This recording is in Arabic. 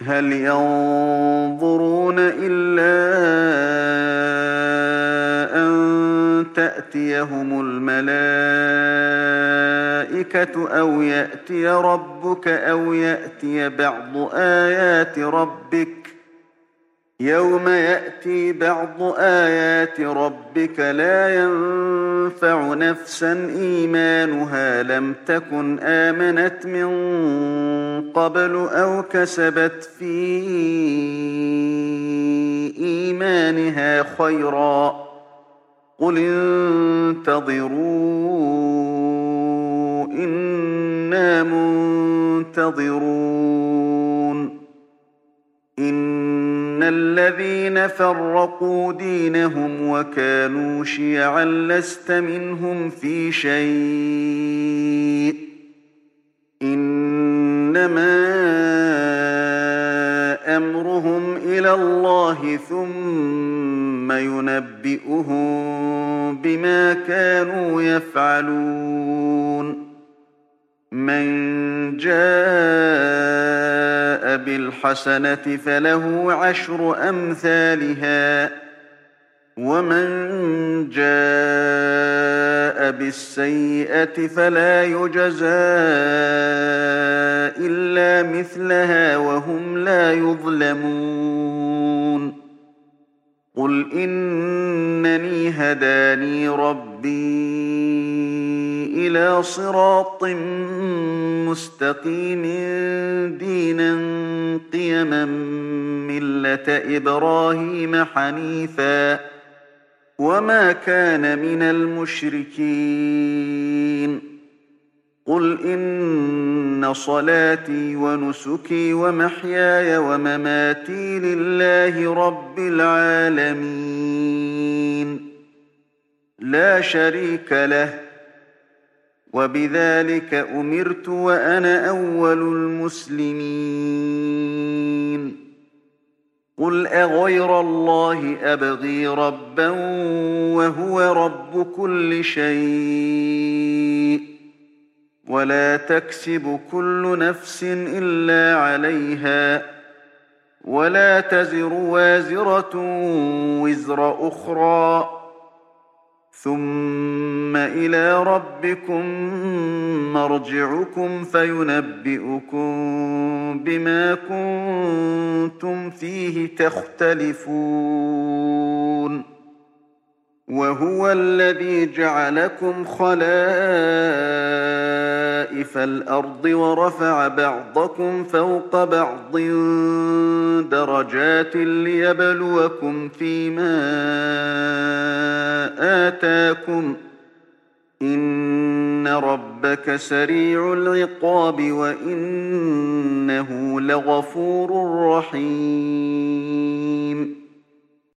هل ينظرون إلا أن تأتيهم الملائكة أو يأتي ربك أو يأتي بعض آيات ربك يوم يأتي بعض آيات ربك لا ينفع نفسا إيمانها لم تكن آمنت من قبل أو كسبت في إيمانها خيرا قل انتظروا إنا منتظرون إن الذين فرقوا دينهم وكانوا شيعا لست منهم في شيء إنما أمرهم إلى الله ثم ينبئهم بما كانوا يفعلون من جاء بالحسنة فله عشر أمثالها ومن جاء بالسيئة فلا يجزى إلا مثلها وهم لا يظلمون قل إنني هداني ربي إلى صراط مستقيم دينا قيما ملة إبراهيم حنيفا وما كان من المشركين قل إن صلاتي ونسكي ومحياي ومماتي لله رب العالمين لا شريك له وبذلك أمرت وأنا أول المسلمين قل أغير الله أبغي ربا وهو رب كل شيء ولا تكسب كل نفس إلا عليها ولا تزر وازرة وزر أخرى ثم إلى ربكم مرجعكم فينبئكم بما كنتم فيه تختلفون وهو الذي جعلكم خلائف الأرض ورفع بعضكم فوق بعض درجات ليبلوكم فيما آتاكم إن ربك سريع العقاب وإنه لغفور رحيم